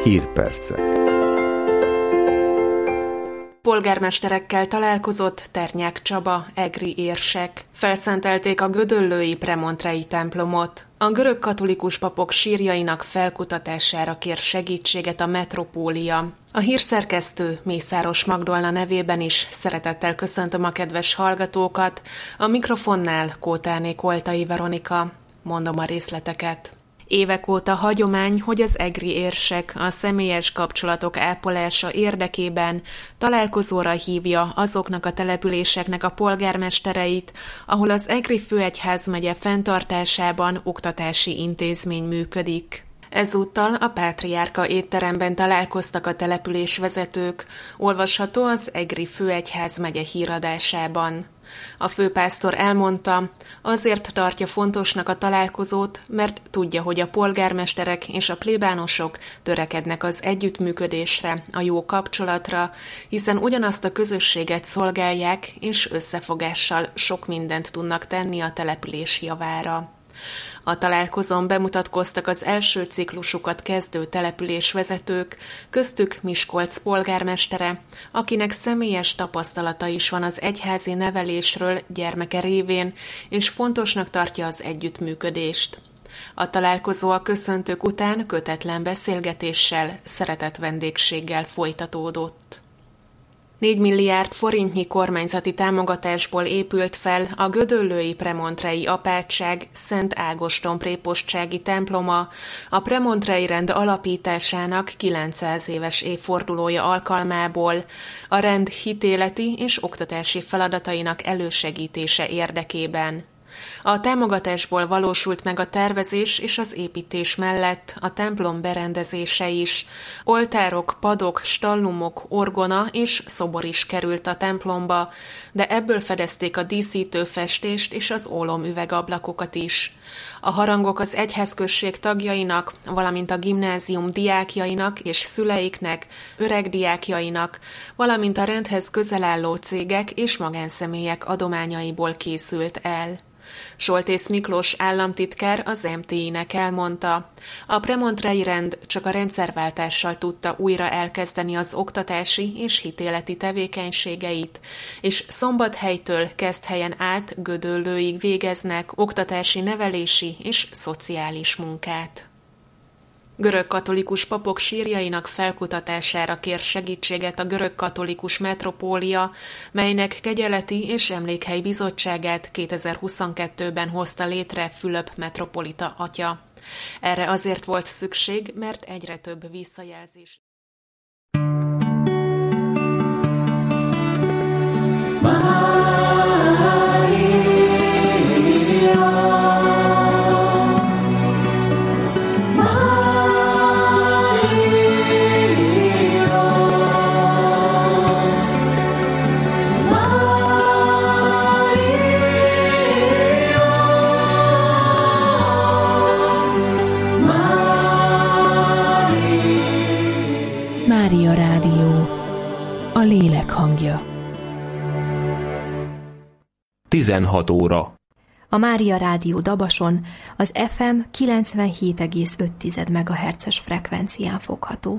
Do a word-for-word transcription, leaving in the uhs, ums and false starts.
Hírpercek. Polgármesterekkel találkozott Ternyák Csaba, egri érsek. Felszentelték a gödöllői premontrei templomot. A görög katolikus papok sírjainak felkutatására kér segítséget a Metropólia. A hírszerkesztő Mészáros Magdolna nevében is szeretettel köszöntöm a kedves hallgatókat. A mikrofonnál Kótáné Koltai Veronika. Mondom a részleteket. Évek óta hagyomány, hogy az egri érsek a személyes kapcsolatok ápolása érdekében találkozóra hívja azoknak a településeknek a polgármestereit, ahol az Egri főegyházmegye fenntartásában oktatási intézmény működik. Ezúttal a Pátriárka étteremben találkoztak a településvezetők, olvasható az Egri főegyházmegye híradásában. A főpásztor elmondta, azért tartja fontosnak a találkozót, mert tudja, hogy a polgármesterek és a plébánosok törekednek az együttműködésre, a jó kapcsolatra, hiszen ugyanazt a közösséget szolgálják, és összefogással sok mindent tudnak tenni a település javára. A találkozón bemutatkoztak az első ciklusukat kezdő településvezetők, köztük Miskolc polgármestere, akinek személyes tapasztalata is van az egyházi nevelésről gyermeke révén, és fontosnak tartja az együttműködést. A találkozó a köszöntők után kötetlen beszélgetéssel, szeretett vendégséggel folytatódott. négy milliárd forintnyi kormányzati támogatásból épült fel a gödöllői premontrei apátság Szent Ágoston prépostsági temploma a premontrei rend alapításának kilencszáz éves évfordulója alkalmából, a rend hitéleti és oktatási feladatainak elősegítése érdekében. A támogatásból valósult meg a tervezés és az építés mellett a templom berendezése is. Oltárok, padok, stallumok, orgona és szobor is került a templomba, de ebből fedezték a díszítő festést és az ólomüvegablakokat is. A harangok az egyházközség tagjainak, valamint a gimnázium diákjainak és szüleiknek, öreg diákjainak, valamint a rendhez közel álló cégek és magánszemélyek adományaiból készült el. Soltész Miklós államtitkár az em té i-nek elmondta, a premontrei rend csak a rendszerváltással tudta újra elkezdeni az oktatási és hitéleti tevékenységeit, és Szombathelytől Keszthelyen át Gödöllőig végeznek oktatási, nevelési és szociális munkát. Görög katolikus papok sírjainak felkutatására kér segítséget a görög katolikus Metropólia, melynek kegyeleti és emlékhely bizottságát kétezer-huszonkettőben hozta létre Fülöp metropolita atya. Erre azért volt szükség, mert egyre több visszajelzés. Mária Rádió, a lélek hangja. tizenhat óra. A Mária Rádió Dabason az ef em kilencvenhét egész öt megahertzes frekvencián fogható.